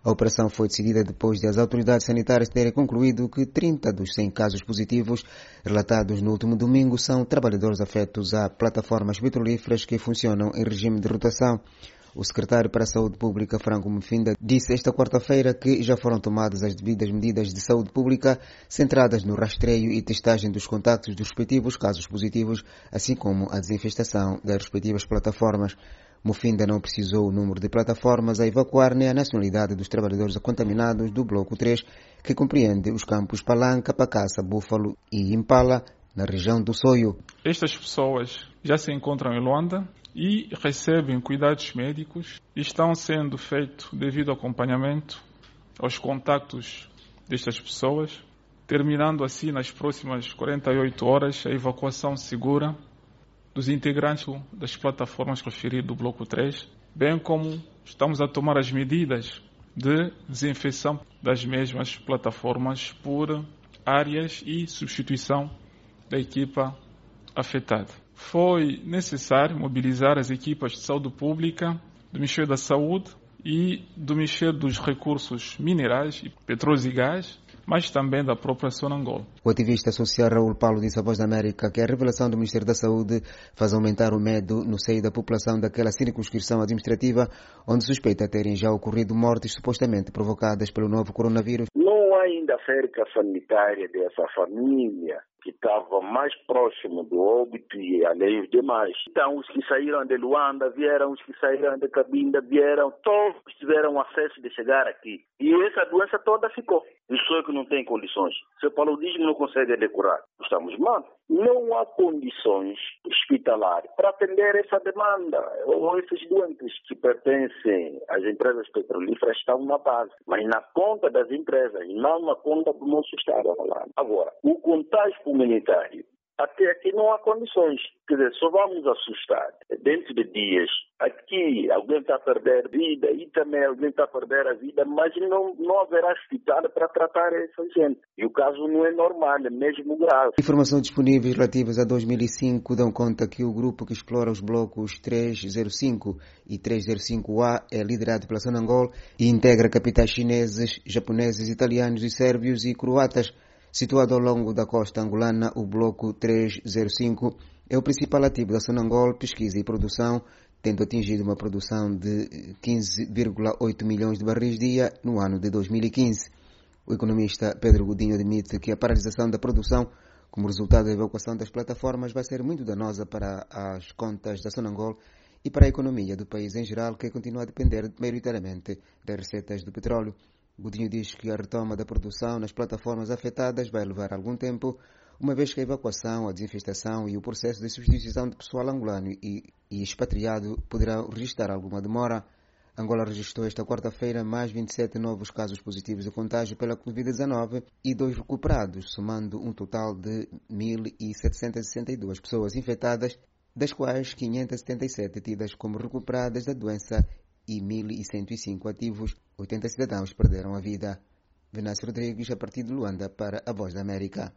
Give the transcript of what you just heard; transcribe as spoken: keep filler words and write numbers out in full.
A operação foi decidida depois de as autoridades sanitárias terem concluído que trinta dos cem casos positivos relatados no último domingo são trabalhadores afetos a plataformas petrolíferas que funcionam em regime de rotação. O secretário para a Saúde Pública, Franco Mufinda, disse esta quarta-feira que já foram tomadas as devidas medidas de saúde pública centradas no rastreio e testagem dos contactos dos respectivos casos positivos, assim como a desinfestação das respectivas plataformas. Mufinda não precisou o número de plataformas a evacuar nem a nacionalidade dos trabalhadores contaminados do Bloco três, que compreende os campos Palanca, Pacaça, Búfalo e Impala, na região do Soio. Estas pessoas já se encontram em Luanda e recebem cuidados médicos e estão sendo feito devido acompanhamento aos contactos destas pessoas, terminando assim nas próximas quarenta e oito horas a evacuação segura dos integrantes das plataformas referidas do Bloco três, bem como estamos a tomar as medidas de desinfecção das mesmas plataformas por áreas e substituição da equipa afetada. Foi necessário mobilizar as equipas de saúde pública, do Ministério da Saúde e do Ministério dos Recursos Minerais, Petróleos e Gás, mas também da própria Sonangol. O ativista social Raul Paulo disse à Voz da América que a revelação do Ministério da Saúde faz aumentar o medo no seio da população daquela circunscrição administrativa, onde suspeita terem já ocorrido mortes supostamente provocadas pelo novo coronavírus. Não há ainda cerca sanitária dessa família, que estava mais próximo do óbito e além dos demais. Então, os que saíram de Luanda vieram, os que saíram de Cabinda vieram, todos tiveram acesso de chegar aqui. E essa doença toda ficou. Isso é que não tem condições. Se o paludismo não consegue decorar, estamos mal. Não há condições hospitalares para atender essa demanda. Ou esses doentes que pertencem às empresas petrolíferas estão na base, mas na conta das empresas, não na conta do nosso Estado. Agora, o contágio comunitário, até aqui não há condições. Quer dizer, só vamos assustar. Dentro de dias, aqui alguém está a perder vida e também alguém está a perder a vida, mas não, não haverá hospital para tratar essa gente. E o caso não é normal, é mesmo grave. Informações disponíveis relativas a dois mil e cinco dão conta que o grupo que explora os blocos trezentos e cinco e trezentos e cinco A é liderado pela Sonangol e integra capitais chineses, japoneses, italianos e sérvios e croatas. Situado ao longo da costa angolana, o Bloco trezentos e cinco é o principal ativo da Sonangol, pesquisa e produção, tendo atingido uma produção de quinze vírgula oito milhões de barris dia no ano de dois mil e quinze. O economista Pedro Godinho admite que a paralisação da produção, como resultado da evacuação das plataformas, vai ser muito danosa para as contas da Sonangol e para a economia do país em geral, que continua a depender maioritariamente das receitas do petróleo. Godinho diz que a retoma da produção nas plataformas afetadas vai levar algum tempo, uma vez que a evacuação, a desinfestação e o processo de substituição de pessoal angolano e, e expatriado poderão registrar alguma demora. Angola registrou esta quarta-feira mais vinte e sete novos casos positivos de contágio pela covid dezenove e dois recuperados, somando um total de mil setecentas e sessenta e duas pessoas infectadas, das quais quinhentas e setenta e sete tidas como recuperadas da doença e mil cento e cinco ativos. oitenta cidadãos perderam a vida. Venâncio Rodrigues, a partir de Luanda, para a Voz da América.